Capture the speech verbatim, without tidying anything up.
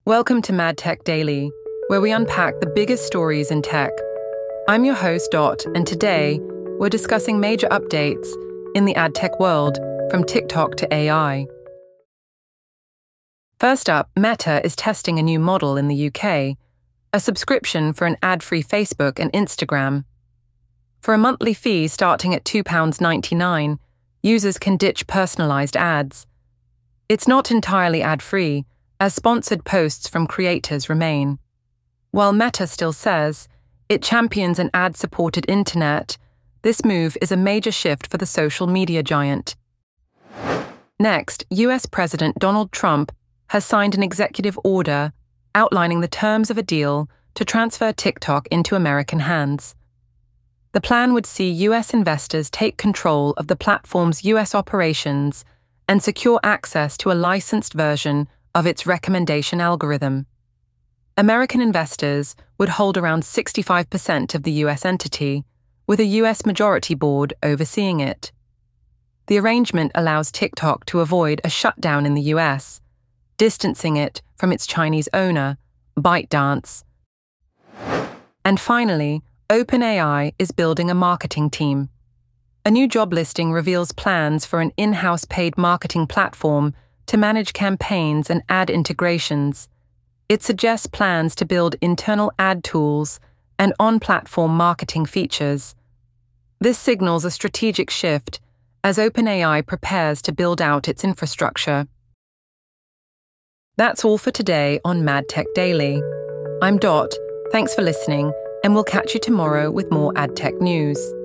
Welcome to Mad Tech Daily, where we unpack the biggest stories in tech. I'm your host, Dot, and today we're discussing major updates in the ad tech world, from TikTok to A I. First up, Meta is testing a new model in the U K, a subscription for an ad-free Facebook and Instagram. For a monthly fee starting at two pounds ninety-nine, users can ditch personalised ads. It's not entirely ad-free, as sponsored posts from creators remain. While Meta still says it champions an ad-supported internet, this move is a major shift for the social media giant. Next, U S President Donald Trump has signed an executive order outlining the terms of a deal to transfer TikTok into American hands. The plan would see U S investors take control of the platform's U S operations and secure access to a licensed version of its recommendation algorithm. American investors would hold around sixty-five percent of the U S entity, with a U S majority board overseeing it. The arrangement allows TikTok to avoid a shutdown in the U S, distancing it from its Chinese owner, ByteDance. And finally, OpenAI is building a marketing team. A new job listing reveals plans for an in-house paid marketing platform to manage campaigns and ad integrations. It suggests plans to build internal ad tools and on-platform marketing features. This signals a strategic shift as OpenAI prepares to build out its infrastructure. That's all for today on Mad Tech Daily. I'm Dot, thanks for listening, and we'll catch you tomorrow with more ad tech news.